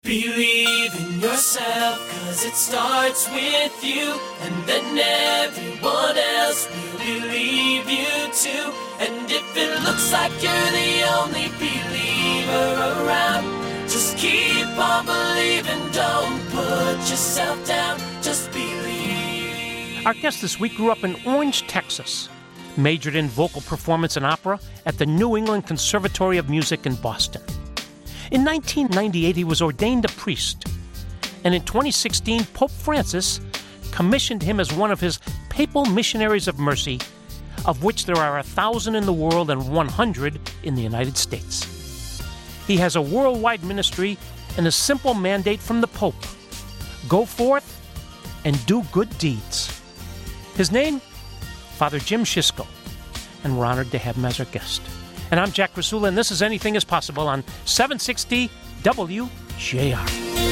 Believe in yourself, 'cause it starts with you, and then everyone else will believe you too. And if it looks like you're the only believer around, just keep on believing, don't put yourself down, just believe. Our guest this week grew up in Orange, Texas, majored in vocal performance and opera at the New England Conservatory of Music in Boston. In 1998, he was ordained a priest, and in 2016, Pope Francis commissioned him as one of his papal missionaries of mercy, of which there are 1,000 in the world and 100 in the United States. He has a worldwide ministry and a simple mandate from the Pope: go forth and do good deeds. His name? Father Jim Schisko, and we're honored to have him as our guest. And I'm Jack Rasula, and this is Anything is Possible on 760 WJR.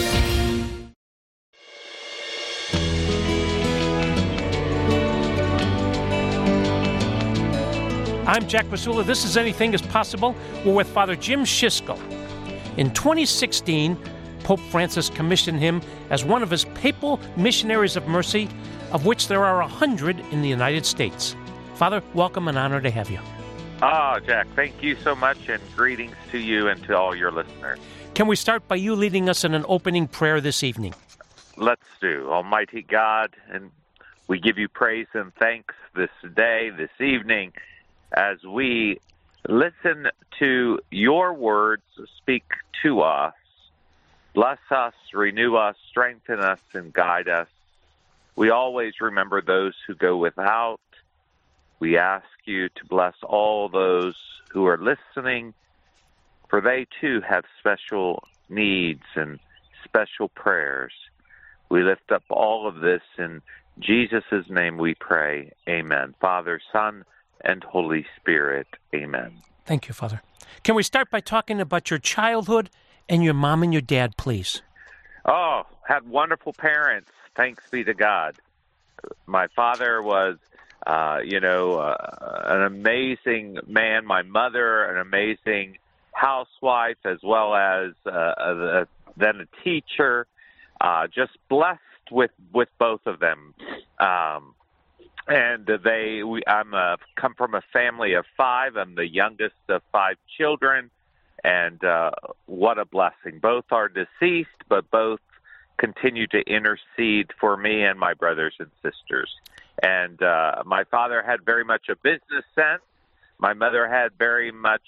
I'm Jack Rasula. This is Anything is Possible. We're with Father Jim Schisko. In 2016, Pope Francis commissioned him as one of his papal missionaries of mercy, of which there are 100 in the United States. Father, welcome and honor to have you. Jack, thank you so much, and greetings to you and to all your listeners. Can we start by you leading us in an opening prayer this evening? Let's do. Almighty God, and we give you praise and thanks this day, this evening, as we listen to your words speak to us. Bless us, renew us, strengthen us, and guide us. We always remember those who go without. We ask you to bless all those who are listening, for they too have special needs and special prayers. We lift up all of this in Jesus' name we pray. Amen. Father, Son, and Holy Spirit. Amen. Thank you, Father. Can we start by talking about your childhood and your mom and your dad, please? Had wonderful parents. Thanks be to God. My father was an amazing man. My mother, an amazing housewife, as well as then a teacher. Just blessed with both of them. I'm come from a family of 5. I'm the youngest of 5 children, and what a blessing. Both are deceased, but both continue to intercede for me and my brothers and sisters. And my father had very much a business sense. My mother had very much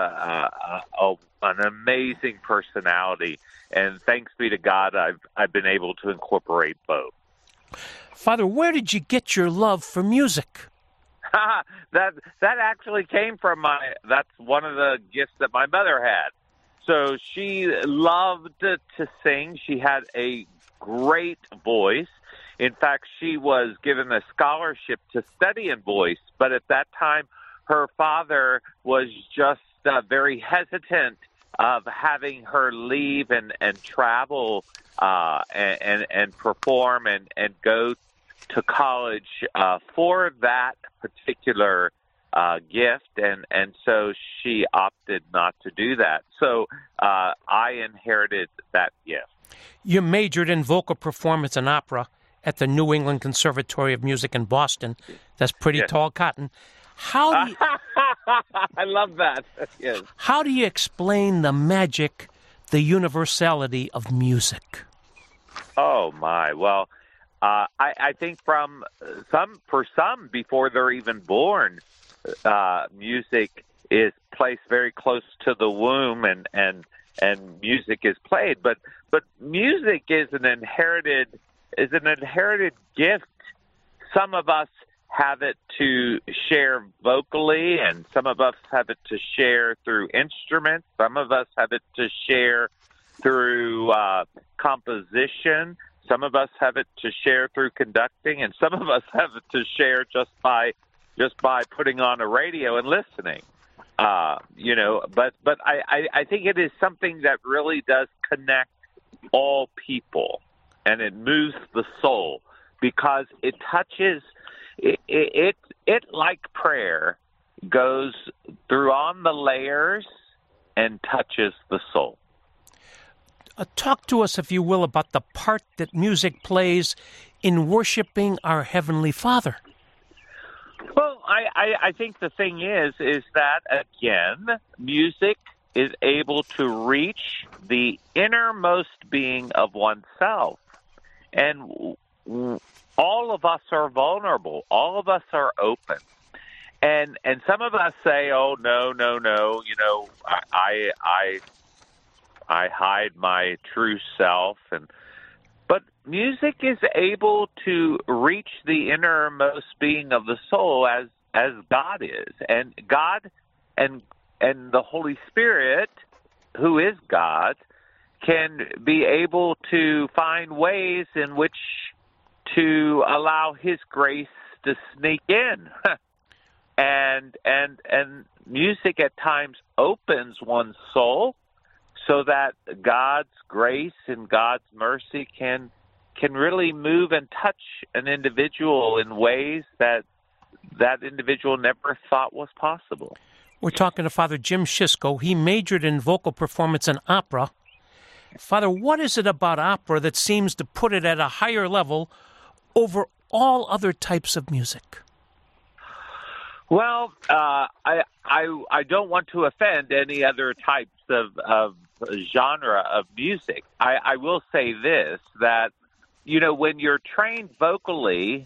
an amazing personality. And thanks be to God, I've been able to incorporate both. Father, where did you get your love for music? That actually came from that's one of the gifts that my mother had. So she loved to sing. She had a great voice. In fact, she was given a scholarship to study in voice, but at that time, her father was just very hesitant of having her leave and travel and perform and go to college for that particular gift, and so she opted not to do that. So I inherited that gift. You majored in vocal performance and opera at the New England Conservatory of Music in Boston. That's pretty tall cotton. How do you, I love that. Yes. How do you explain the magic, the universality of music? Oh, my. Well, I think for some, before they're even born, music is placed very close to the womb, and music is played. But music is an inherited gift. Some of us have it to share vocally, and some of us have it to share through instruments. Some of us have it to share through composition. Some of us have it to share through conducting, and some of us have it to share just by putting on a radio and listening. But I think it is something that really does connect all people, and it moves the soul because it touches it like prayer goes through on the layers and touches the soul. Talk to us, if you will, about the part that music plays in worshiping our Heavenly Father. Well, I think the thing is that, again, music is able to reach the innermost being of oneself. And all of us are vulnerable. All of us are open. And some of us say, oh, no, I hide my true self. But music is able to reach the innermost being of the soul as God is. And God and the Holy Spirit, who is God, can be able to find ways in which to allow His grace to sneak in. and music at times opens one's soul so that God's grace and God's mercy can really move and touch an individual in ways that individual never thought was possible. We're talking to Father Jim Schisko. He majored in vocal performance and opera. Father, what is it about opera that seems to put it at a higher level over all other types of music? Well, I don't want to offend any other types of genre of music. I will say this, that, when you're trained vocally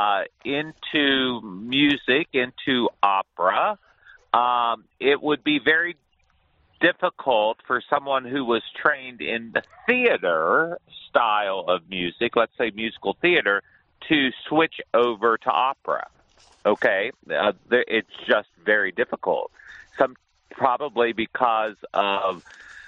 into music, into opera, it would be very difficult for someone who was trained in the theater style of music, let's say musical theater, to switch over to opera. Okay? It's just very difficult. Probably because of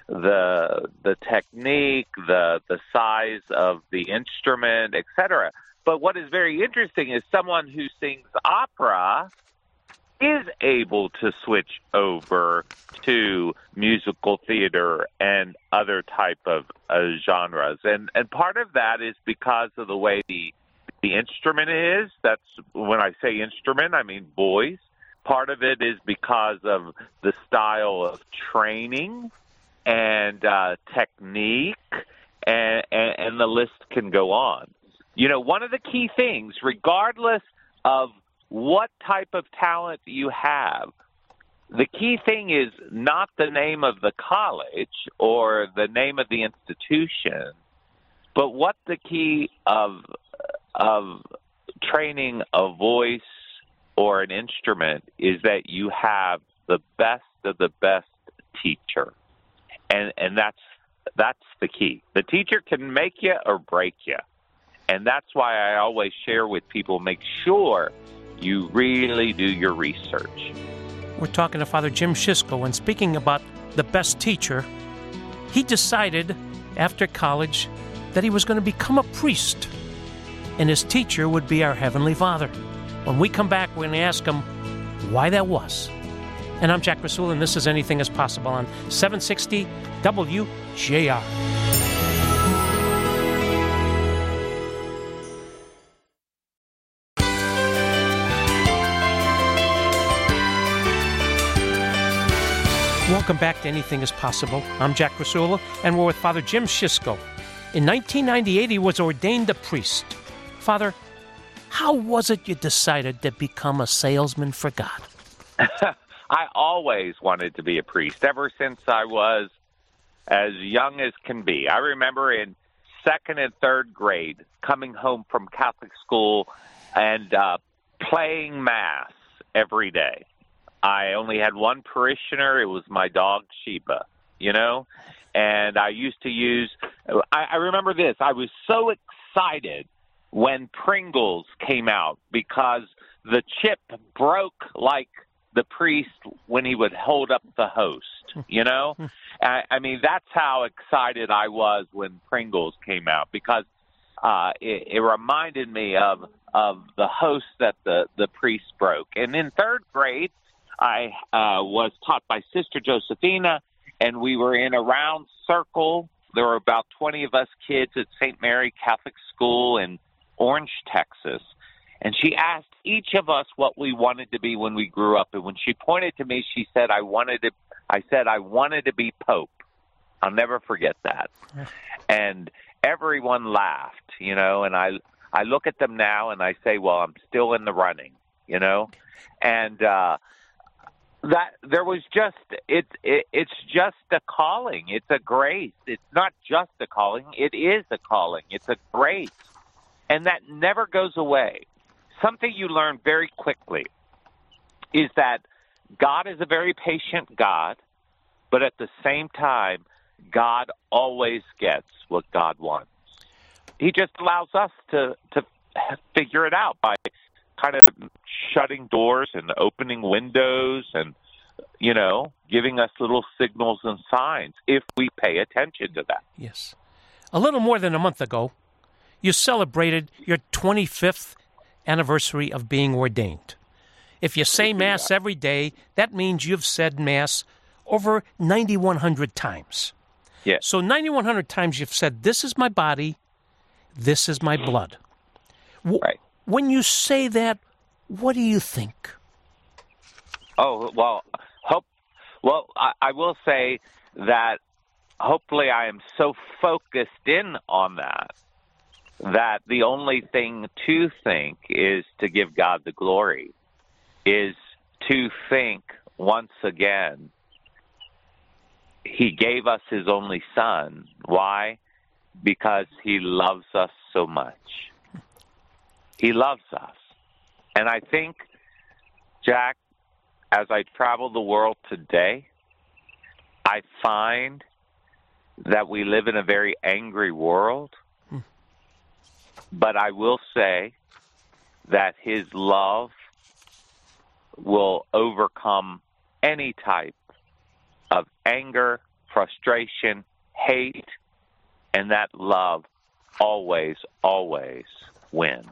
the technique, the size of the instrument, etc. But what is very interesting is someone who sings opera is able to switch over to musical theater and other type of genres. And part of that is because of the way the instrument is. That's, when I say instrument, I mean voice. Part of it is because of the style of training and technique, and the list can go on. One of the key things, regardless of what type of talent you have, the key thing is not the name of the college or the name of the institution, but what the key of training a voice or an instrument is, that you have the best of the best teacher. And that's the key. The teacher can make you or break you. And that's why I always share with people, make sure you really do your research. We're talking to Father Jim Schisko, and speaking about the best teacher, he decided after college that he was going to become a priest, and his teacher would be our Heavenly Father. When we come back, we're going to ask him why that was. And I'm Jack Rasul, and this is Anything is Possible on 760 WJR. Welcome back to Anything is Possible. I'm Jack Rasula, and we're with Father Jim Schisko. In 1998, he was ordained a priest. Father, how was it you decided to become a salesman for God? I always wanted to be a priest, ever since I was as young as can be. I remember in second and third grade coming home from Catholic school and playing Mass every day. I only had one parishioner. It was my dog, Sheba, and I used to use – I remember this. I was so excited when Pringles came out because the chip broke like the priest when he would hold up the host, I mean, that's how excited I was when Pringles came out, because it reminded me of the host that the priest broke. And in third grade, I was taught by Sister Josephina, and we were in a round circle. There were about 20 of us kids at St. Mary Catholic School in Orange, Texas. And she asked each of us what we wanted to be when we grew up. And when she pointed to me, she said, I said I wanted to be Pope. I'll never forget that. And everyone laughed, and I look at them now and I say, well, I'm still in the running, and that there was just it's just a calling. It's a grace. It's not just a calling. It is a calling. It's a grace. And that never goes away. Something you learn very quickly is that God is a very patient God, but at the same time, God always gets what God wants. He just allows us to figure it out by kind of shutting doors and opening windows and, giving us little signals and signs if we pay attention to that. Yes. A little more than a month ago, you celebrated your 25th anniversary of being ordained. If you say Mass every day, that means you've said Mass over 9,100 times. Yes. So 9,100 times you've said, this is my body, this is my blood. Right. When you say that, what do you think? Oh, well, I will say that hopefully I am so focused in on that the only thing to think is to give God the glory, is to think once again, He gave us His only Son. Why? Because He loves us so much. He loves us. And I think, Jack, as I travel the world today, I find that we live in a very angry world. But I will say that His love will overcome any type of anger, frustration, hate, and that love always, always wins.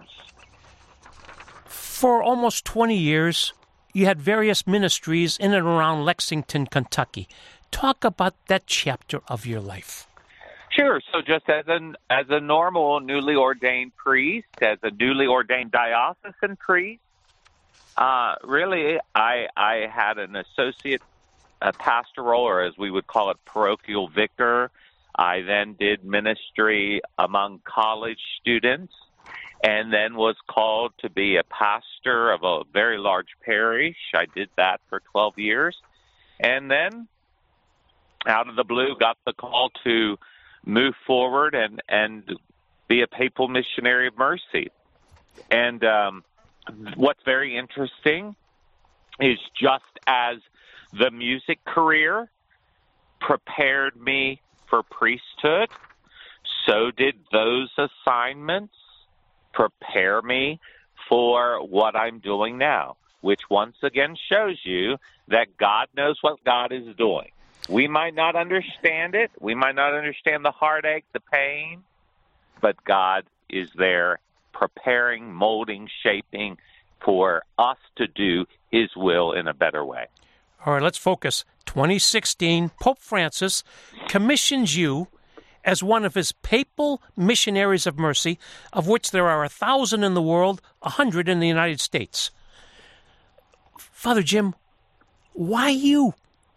For almost 20 years, you had various ministries in and around Lexington, Kentucky. Talk about that chapter of your life. Sure. So just as a normal newly ordained priest, as a newly ordained diocesan priest, really I had an associate pastoral, or as we would call it, parochial vicar. I then did ministry among college students, and then was called to be a pastor of a very large parish. I did that for 12 years. And then, out of the blue, got the call to move forward and be a papal missionary of mercy. And what's very interesting is just as the music career prepared me for priesthood, so did those assignments prepare me for what I'm doing now, which once again shows you that God knows what God is doing. We might not understand it. We might not understand the heartache, the pain, but God is there preparing, molding, shaping for us to do His will in a better way. All right, let's focus. 2016, Pope Francis commissions you as one of his papal missionaries of mercy, of which there are 1,000 in the world, 100 in the United States. Father Jim, why you?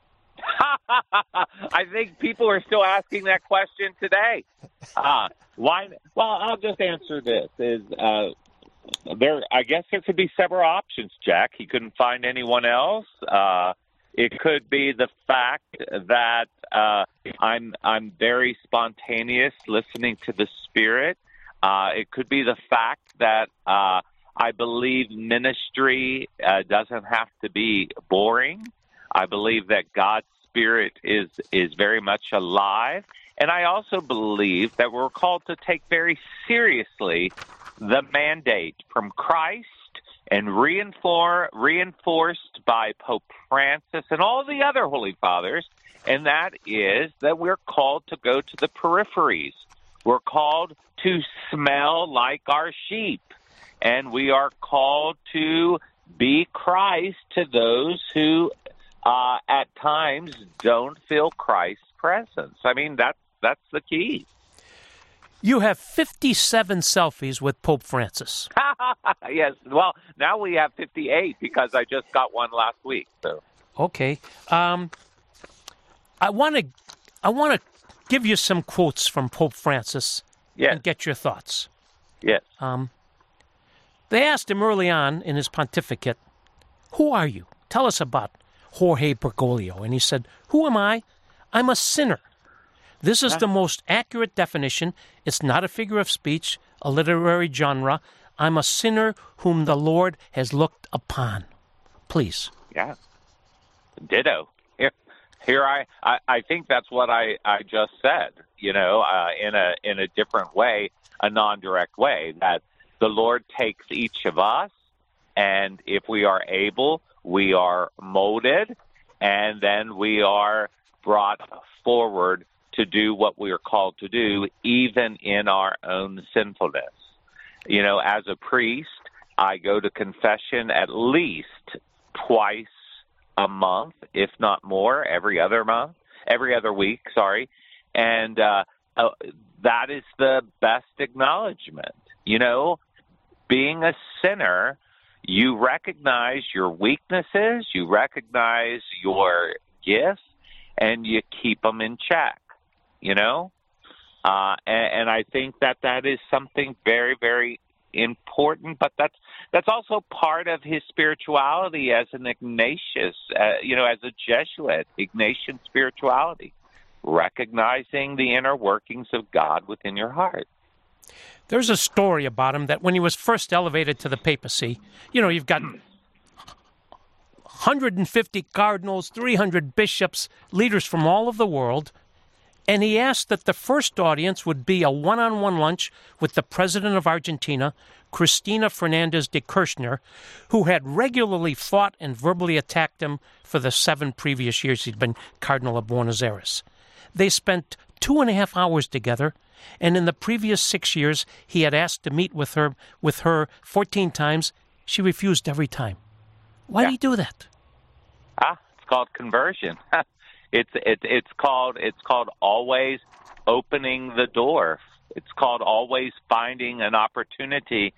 I think people are still asking that question today. Why? Well, I'll just answer this. I guess there could be several options, Jack. He couldn't find anyone else. It could be the fact that I'm very spontaneous, listening to the Spirit. It could be the fact that I believe ministry doesn't have to be boring. I believe that God's Spirit is very much alive. And I also believe that we're called to take very seriously the mandate from Christ and reinforced by Pope Francis and all the other Holy Fathers, and that is that we're called to go to the peripheries. We're called to smell like our sheep, and we are called to be Christ to those who at times don't feel Christ's presence. I mean, that's the key. You have 57 selfies with Pope Francis. Yes. Well, now we have 58 because I just got one last week. So okay, I want to give you some quotes from Pope Francis Yes. and get your thoughts. Yes. They asked him early on in his pontificate, "Who are you? Tell us about Jorge Bergoglio." And he said, "Who am I? I'm a sinner. This is the most accurate definition. It's not a figure of speech, a literary genre. I'm a sinner whom the Lord has looked upon." Please. Yeah. Ditto. Here I think that's what I just said, in a different way, a non-direct way, that the Lord takes each of us, and if we are able, we are molded, and then we are brought forward to do what we are called to do, even in our own sinfulness. As a priest, I go to confession at least twice a month, if not more, every other week, and that is the best acknowledgement. Being a sinner, you recognize your weaknesses, you recognize your gifts, and you keep them in check, and I think that is something very, very important, but that's also part of his spirituality as an Ignatius, as a Jesuit, Ignatian spirituality, recognizing the inner workings of God within your heart. There's a story about him that when he was first elevated to the papacy, you've got 150 cardinals, 300 bishops, leaders from all of the world, and he asked that the first audience would be a one-on-one lunch with the president of Argentina, Cristina Fernandez de Kirchner, who had regularly fought and verbally attacked him for the 7 previous years he'd been Cardinal of Buenos Aires. They spent 2.5 hours together, and in the previous 6 years, he had asked to meet with her 14 times. She refused every time. Why did he do that? It's called conversion. It's called always opening the door. It's called always finding an opportunity.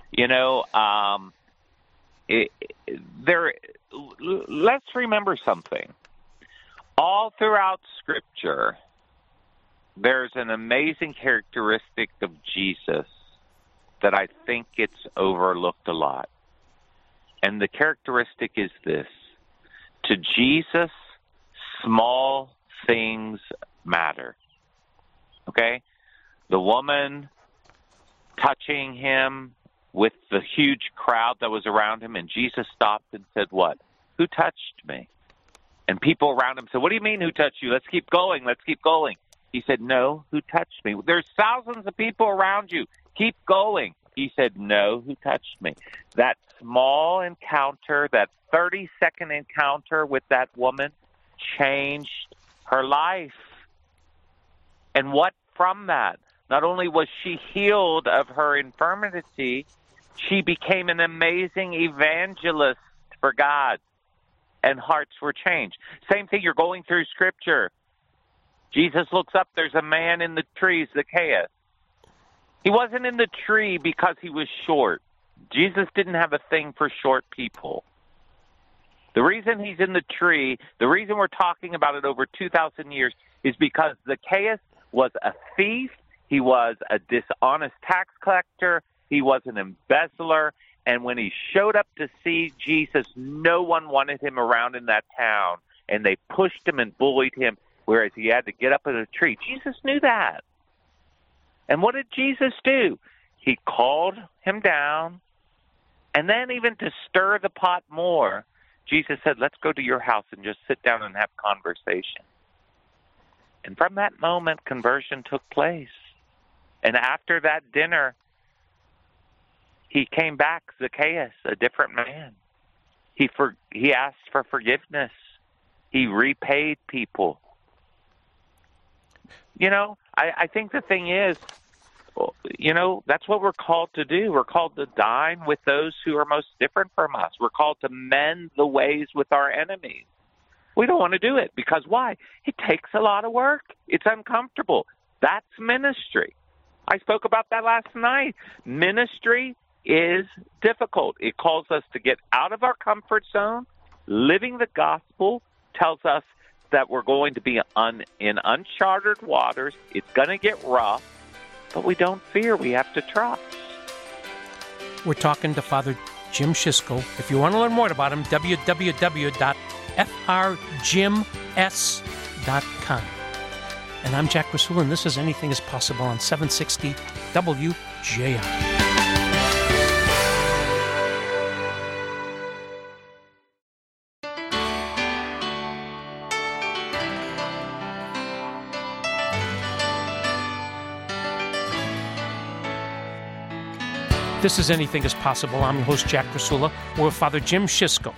Let's remember something. All throughout Scripture, there's an amazing characteristic of Jesus that I think gets overlooked a lot. And the characteristic is this: to Jesus, small things matter. Okay? The woman touching him with the huge crowd that was around him, and Jesus stopped and said, "What? Who touched me?" And people around him said, "What do you mean, who touched you? Let's keep going. Let's keep going." He said, "No, who touched me? There's thousands of people around you. Keep going." He said, "No, who touched me?" That small encounter, that 30-second encounter with that woman changed her life. And what from that? Not only was she healed of her infirmity, she became an amazing evangelist for God, and hearts were changed. Same thing, you're going through Scripture. Jesus looks up, there's a man in the tree, Zacchaeus. He wasn't in the tree because he was short. Jesus didn't have a thing for short people. The reason he's in the tree, the reason we're talking about it over 2,000 years, is because Zacchaeus was a thief, he was a dishonest tax collector, he was an embezzler, and when he showed up to see Jesus, no one wanted him around in that town, and they pushed him and bullied him, whereas he had to get up in a tree. Jesus knew that. And what did Jesus do? He called him down, and then even to stir the pot more, Jesus said, "Let's go to your house and just sit down and have conversation." And from that moment, conversion took place. And after that dinner, he came back, Zacchaeus, a different man. He asked for forgiveness. He repaid people. I think the thing is, that's what we're called to do. We're called to dine with those who are most different from us. We're called to mend the ways with our enemies. We don't want to do it because why? It takes a lot of work. It's uncomfortable. That's ministry. I spoke about that last night. Ministry is difficult. It calls us to get out of our comfort zone. Living the gospel tells us that we're going to be in uncharted waters. It's going to get rough, but we don't fear. We have to trust. We're talking to Father Jim Schisko. If you want to learn more about him, www.frjimS.com. And I'm Jack Rasul, and this is Anything is Possible on 760 WJR. This is Anything is Possible. I'm your host, Jack Rasula. We're with Father Jim Schisko.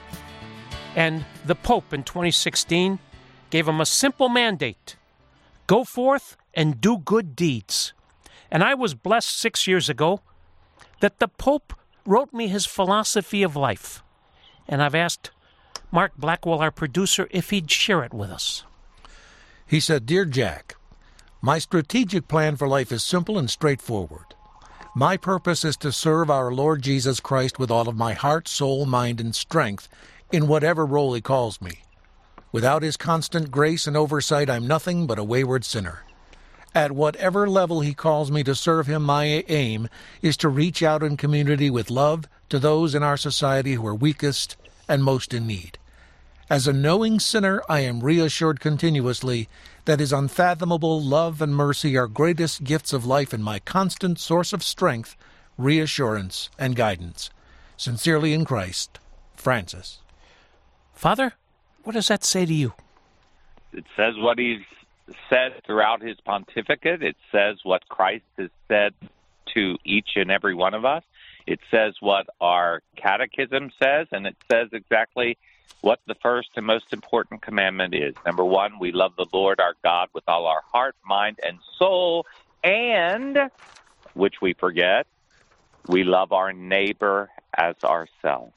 And the Pope in 2016 gave him a simple mandate. Go forth and do good deeds. And I was blessed 6 years ago that the Pope wrote me his philosophy of life. And I've asked Mark Blackwell, our producer, if he'd share it with us. He said, "Dear Jack, my strategic plan for life is simple and straightforward. My purpose is to serve our Lord Jesus Christ with all of my heart, soul, mind, and strength in whatever role he calls me. Without his constant grace and oversight, I'm nothing but a wayward sinner. At whatever level he calls me to serve him, my aim is to reach out in community with love to those in our society who are weakest and most in need. As a knowing sinner, I am reassured continuously that his unfathomable love and mercy are greatest gifts of life and my constant source of strength, reassurance, and guidance. Sincerely in Christ, Francis." Father, what does that say to you? It says what he's said throughout his pontificate. It says what Christ has said to each and every one of us. It says what our catechism says, and it says exactly what the first and most important commandment is. Number one, we love the Lord our God with all our heart, mind, and soul, and, which we forget, we love our neighbor as ourselves.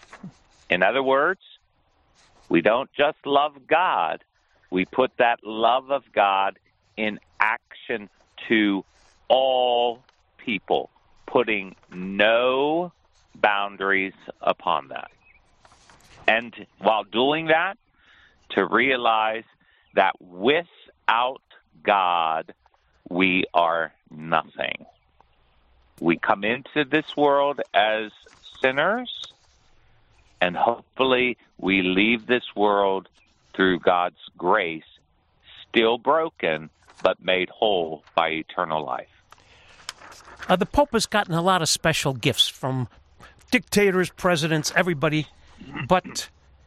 In other words, we don't just love God, we put that love of God in action to all people, putting no boundaries upon that. And while doing that, to realize that without God, we are nothing. We come into this world as sinners, and hopefully we leave this world through God's grace, still broken, but made whole by eternal life. The Pope has gotten a lot of special gifts from dictators, presidents, everybody. But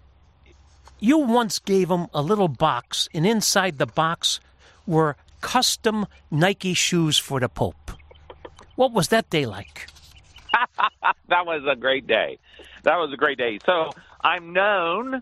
you once gave him a little box, and inside the box were custom Nike shoes for the Pope. What was that day like? That was a great day. That was a great day. So I'm known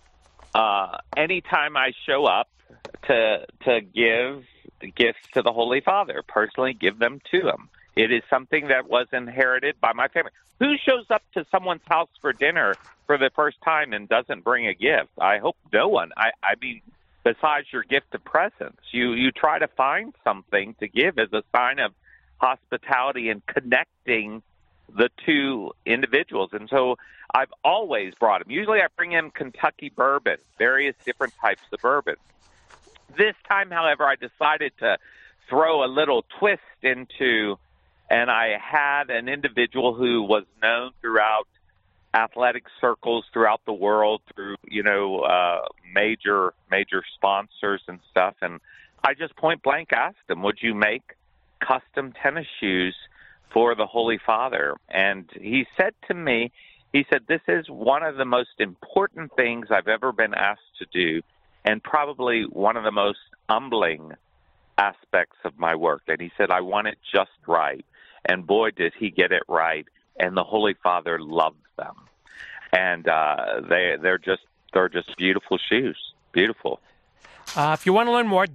anytime I show up to give gifts to the Holy Father, personally give them to him. It is something that was inherited by my family. Who shows up to someone's house for dinner for the first time and doesn't bring a gift? I hope no one. I mean, besides your gift of presents, you try to find something to give as a sign of hospitality and connecting the two individuals. And so I've always brought them. Usually I bring in Kentucky bourbon, various different types of bourbon. This time, however, I decided to throw a little twist into, and I had an individual who was known throughout athletic circles throughout the world through, major sponsors and stuff. And I just point blank asked him, would you make custom tennis shoes for the Holy Father? And he said to me, this is one of the most important things I've ever been asked to do, and probably one of the most humbling aspects of my work. And he said, I want it just right. And boy, did he get it right. And the Holy Father loved them. And they're just beautiful shoes. Beautiful. If you want to learn more,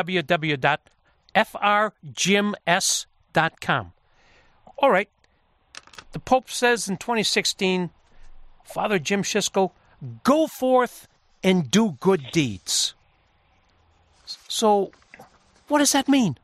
www.frjimS.com. All right. The Pope says in 2016, Father Jim Schisko, go forth and do good deeds. So what does that mean?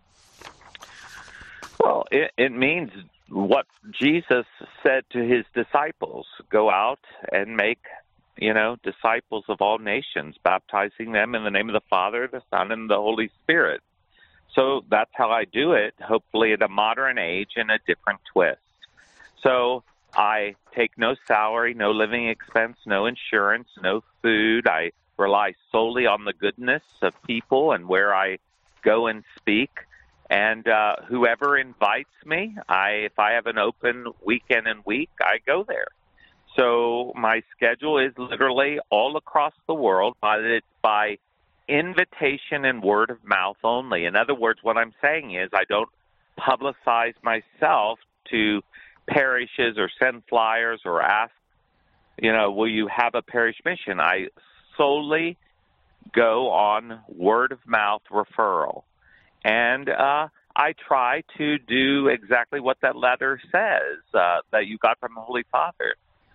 Well, it means what Jesus said to his disciples, go out and make disciples of all nations, baptizing them in the name of the Father, the Son, and the Holy Spirit. So that's how I do it, hopefully at a modern age and a different twist. So I take no salary, no living expense, no insurance, no food. I rely solely on the goodness of people and where I go and speak. And whoever invites me, if I have an open weekend and week, I go there. So my schedule is literally all across the world, but it's by invitation and word of mouth only. In other words, what I'm saying is I don't publicize myself to parishes or send flyers or ask, will you have a parish mission? I solely go on word of mouth referral. And I try to do exactly what that letter says that you got from the Holy Father.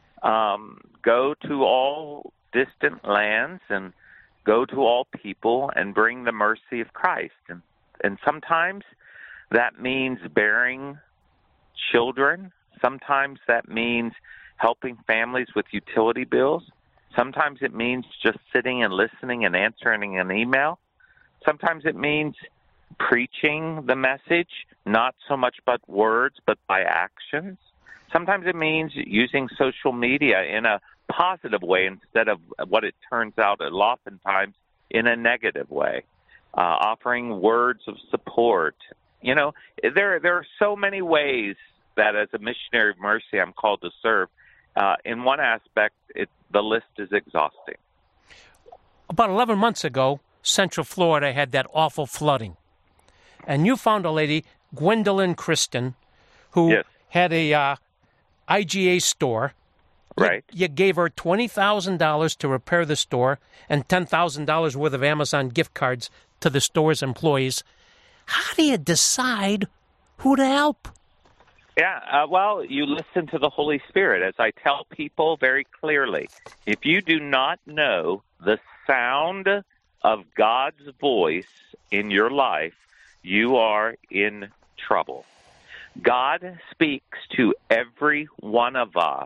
Go to all distant lands and go to all people and bring the mercy of Christ. And sometimes that means bearing children. Sometimes that means helping families with utility bills. Sometimes it means just sitting and listening and answering an email. Sometimes it means preaching the message, not so much by words, but by actions. Sometimes it means using social media in a positive way instead of what it turns out oftentimes in a negative way, offering words of support. There are so many ways that as a missionary of mercy I'm called to serve. In one aspect, the list is exhausting. About 11 months ago, Central Florida had that awful flooding. And you found a lady, Gwendolyn Christen, who had a IGA store. Right. You gave her $20,000 to repair the store and $10,000 worth of Amazon gift cards to the store's employees. How do you decide who to help? Yeah, well, you listen to the Holy Spirit. As I tell people very clearly, if you do not know the sound of God's voice in your life, you are in trouble. God speaks to every one of us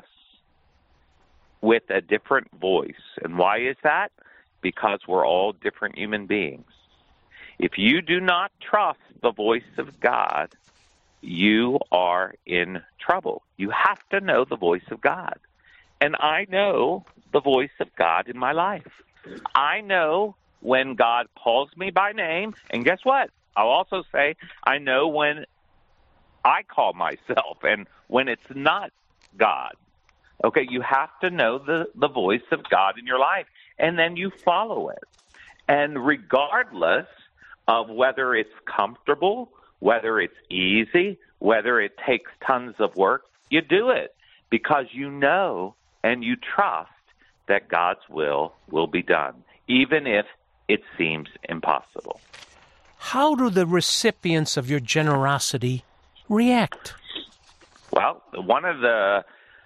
with a different voice. And why is that? Because we're all different human beings. If you do not trust the voice of God, you are in trouble. You have to know the voice of God. And I know the voice of God in my life. I know when God calls me by name, and guess what? I'll also say I know when I call myself and when it's not God. Okay, you have to know the voice of God in your life, and then you follow it. And regardless of whether it's comfortable, whether it's easy, whether it takes tons of work, you do it because you know and you trust that God's will be done, even if it seems impossible. How do the recipients of your generosity react? Well, one of the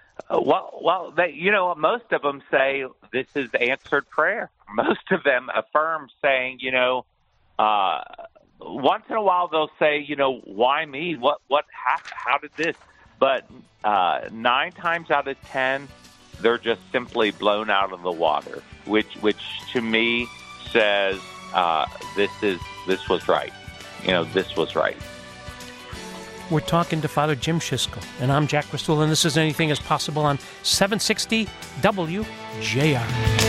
most of them say this is answered prayer. Most of them affirm saying, once in a while they'll say, why me? How did this? But 9 times out of 10, they're just simply blown out of the water, which to me says this was right. This was right. We're talking to Father Jim Schiskal, and I'm Jack Rasuul, and this is Anything is Possible on 760 WJR.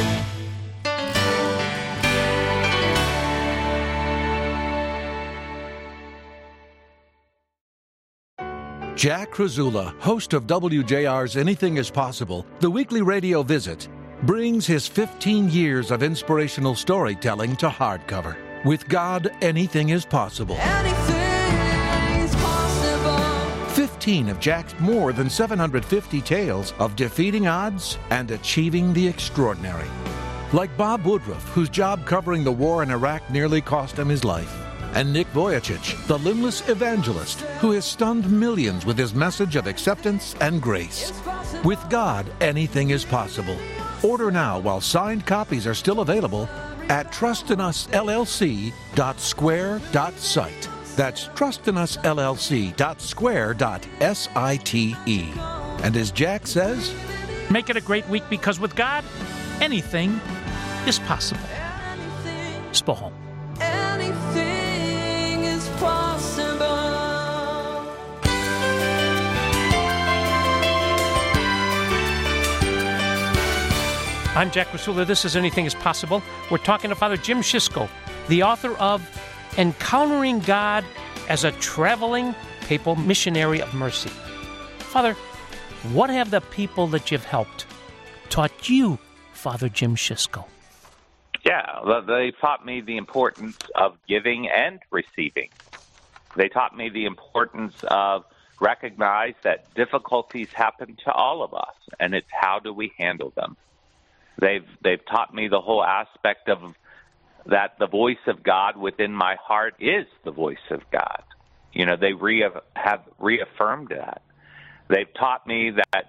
Jack Krasula, host of WJR's Anything is Possible, the weekly radio visit, brings his 15 years of inspirational storytelling to hardcover. With God, anything is possible. Anything is possible. 15 of Jack's more than 750 tales of defeating odds and achieving the extraordinary. Like Bob Woodruff, whose job covering the war in Iraq nearly cost him his life. And Nick Vujicic, the limbless evangelist who has stunned millions with his message of acceptance and grace. With God, anything is possible. Order now while signed copies are still available at trustinusllc.square.site. That's trustinusllc.square.site. And as Jack says, Make it a great week because with God, anything is possible. Spohom. Anything is possible. I'm Jack Rasula. This is Anything is Possible. We're talking to Father Jim Schisko, the author of Encountering God as a Traveling Papal Missionary of Mercy. Father, what have the people that you've helped taught you, Father Jim Schisko? Yeah, they taught me the importance of giving and receiving. They taught me the importance of recognize that difficulties happen to all of us, and it's how do we handle them. They've taught me the whole aspect of that the voice of God within my heart is the voice of God. You know, they have reaffirmed that. They've taught me that,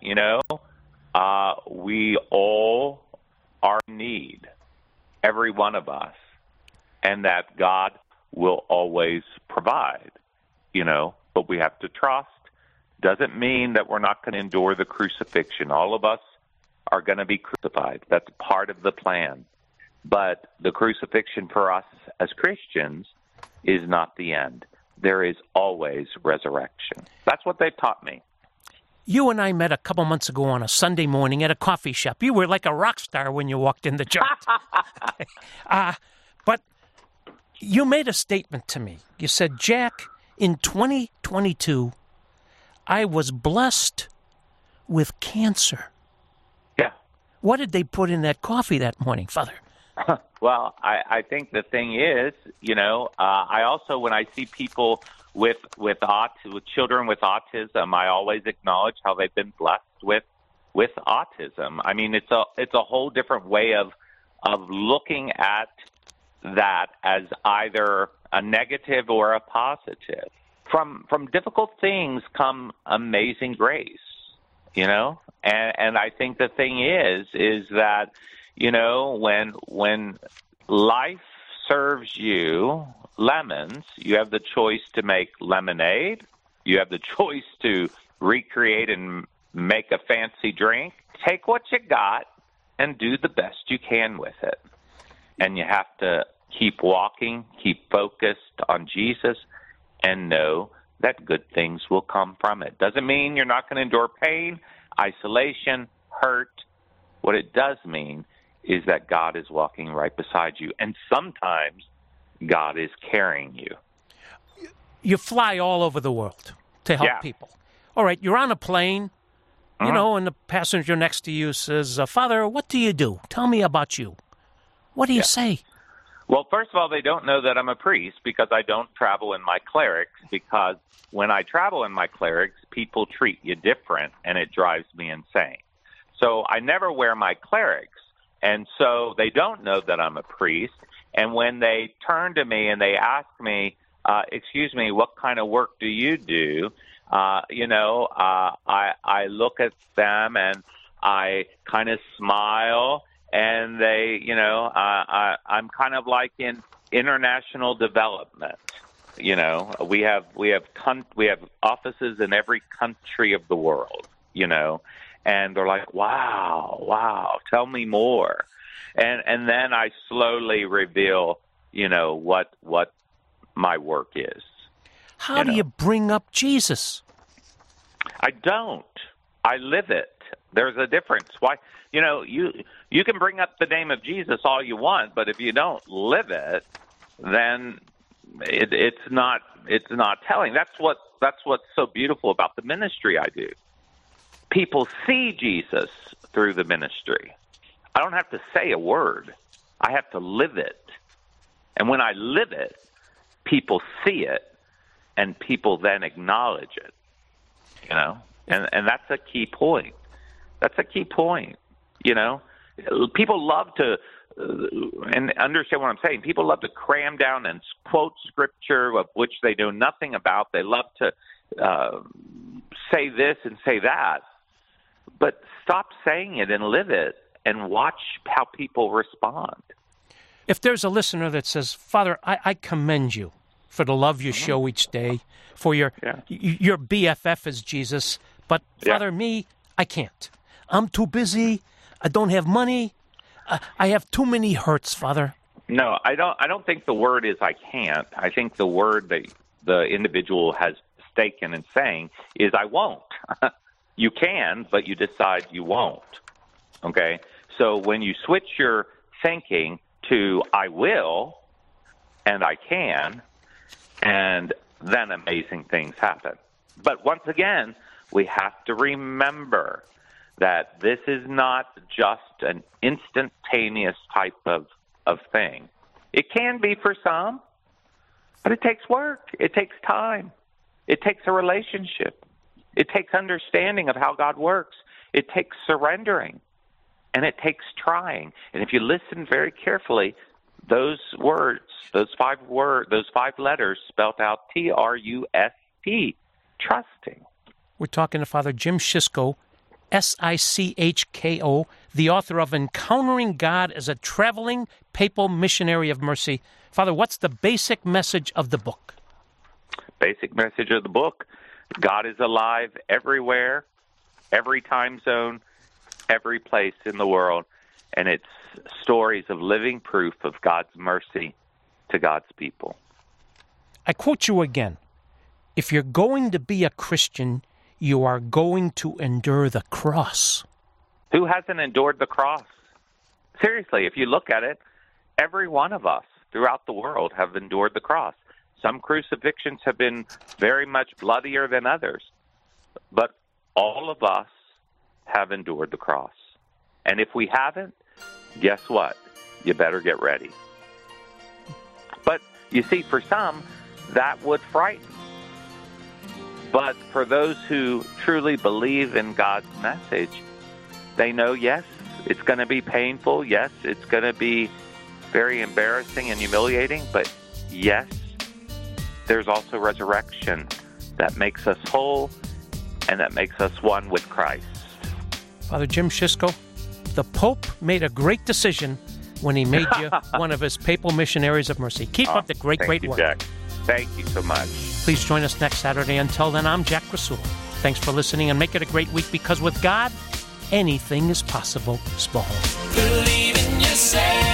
we all are in need, every one of us, and that God will always provide, but we have to trust. Doesn't mean that we're not going to endure the crucifixion. All of us are going to be crucified. That's part of the plan. But the crucifixion for us as Christians is not the end. There is always resurrection. That's what they've taught me. You and I met a couple months ago on a Sunday morning at a coffee shop. You were like a rock star when you walked in the joint. But you made a statement to me. You said, Jack, in 2022, I was blessed with cancer. Yeah. What did they put in that coffee that morning, Father? Well, I think the thing is, I also, when I see people with children with autism, I always acknowledge how they've been blessed with autism. I mean, it's a whole different way of looking at that as either a negative or a positive. From difficult things come amazing grace, and I think the thing is that, when life serves you lemons, you have the choice to make lemonade. You have the choice to recreate and make a fancy drink. Take what you got and do the best you can with it. And you have to keep walking, keep focused on Jesus, and know that good things will come from it. Doesn't mean you're not going to endure pain, isolation, hurt. What it does mean is that God is walking right beside you, and sometimes God is carrying you. You fly all over the world to help people. All right, you're on a plane, and the passenger next to you says, Father, what do you do? Tell me about you. What do you say? Well, first of all, they don't know that I'm a priest because I don't travel in my clerics, because when I travel in my clerics, people treat you different, and it drives me insane. So I never wear my clerics, and so they don't know that I'm a priest. And when they turn to me and they ask me, excuse me, what kind of work do you do? I look at them and I kind of smile, and they, I'm kind of like in international development. We have offices in every country of the world, and they're like, wow, tell me more. And then I slowly reveal, what my work is. How do you bring up Jesus? I don't. I live it. There's a difference. Why? You can bring up the name of Jesus all you want, but if you don't live it, then it's not telling. That's what's so beautiful about the ministry I do. People see Jesus through the ministry. I don't have to say a word. I have to live it. And when I live it, people see it, and people then acknowledge it. And that's a key point. That's a key point. People love to, and understand what I'm saying, people love to cram down and quote scripture of which they know nothing about. They love to say this and say that. But stop saying it and live it, and watch how people respond. If there's a listener that says, Father, I commend you for the love you show each day, for your BFF is Jesus, but Father, me, I can't. I'm too busy. I don't have money. I have too many hurts, Father. No, I don't think the word is I can't. I think the word that the individual has taken and saying is I won't. You can, but you decide you won't. Okay? So when you switch your thinking to I will and I can, and then amazing things happen. But once again, we have to remember that this is not just an instantaneous type of thing. It can be for some, but it takes work. It takes time. It takes a relationship. It takes understanding of how God works. It takes surrendering, and it takes trying. And if you listen very carefully, those words, those five letters spelled out TRUST, trusting. We're talking to Father Jim Sichko, Sichko, the author of Encountering God as a Traveling Papal Missionary of Mercy. Father, what's the basic message of the book? Basic message of the book: God is alive everywhere, every time zone, every place in the world, and it's stories of living proof of God's mercy to God's people. I quote you again. If you're going to be a Christian, you are going to endure the cross. Who hasn't endured the cross? Seriously, if you look at it, every one of us throughout the world have endured the cross. Some crucifixions have been very much bloodier than others, but all of us have endured the cross. And if we haven't, guess what? You better get ready. But you see, for some, that would frighten. But for those who truly believe in God's message, they know, yes, it's going to be painful. Yes, it's going to be very embarrassing and humiliating. But yes, there's also resurrection that makes us whole and that makes us one with Christ. Father Jim Sichko, the Pope made a great decision when he made you one of his papal missionaries of mercy. Keep up the great work. Thank you, Jack. Thank you so much. Please join us next Saturday. Until then, I'm Jack Rasul. Thanks for listening, and make it a great week, because with God, anything is possible. Small. Believe in yourself.